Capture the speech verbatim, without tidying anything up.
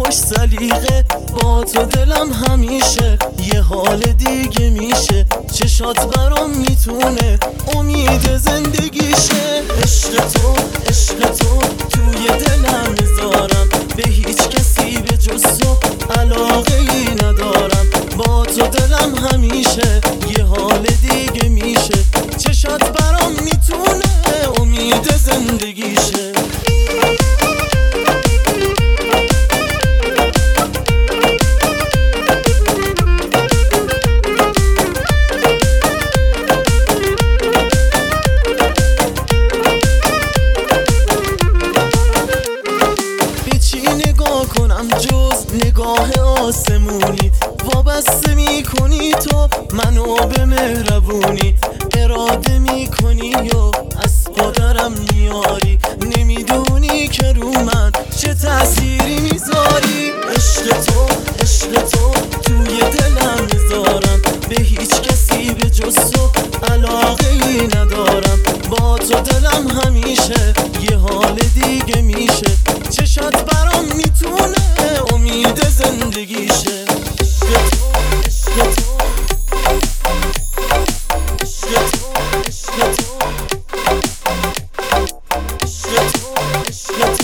باش سلیقه، با تو دلم همیشه یه حال دیگه میشه. چشات برام میتونه امید زندگیشه. عشق تو عشق تو توی دلم میذارم، به هیچ کسی به جز تو علاقه ای ندارم. با تو دلم همیشه یه حال دیگه میشه. چشات برام میتونه امید زندگیشه. نگاه کنم جز نگاه آسمونی، وابسته میکنی تو منو به مهربونی. اراده میکنی و از پادرم میاری، نمیدونی که رو من چه تأثیری میذاری. عشق تو عشق تو توی دلم میذارم، به هیچ کسی به جز تو علاقه ای ندارم. با تو دلم همیشه یه حال دیگه میشه. چشات برام میتونه امید زندگیشه. عشق تو عشق تو عشق تو عشق تو عشق تو عشق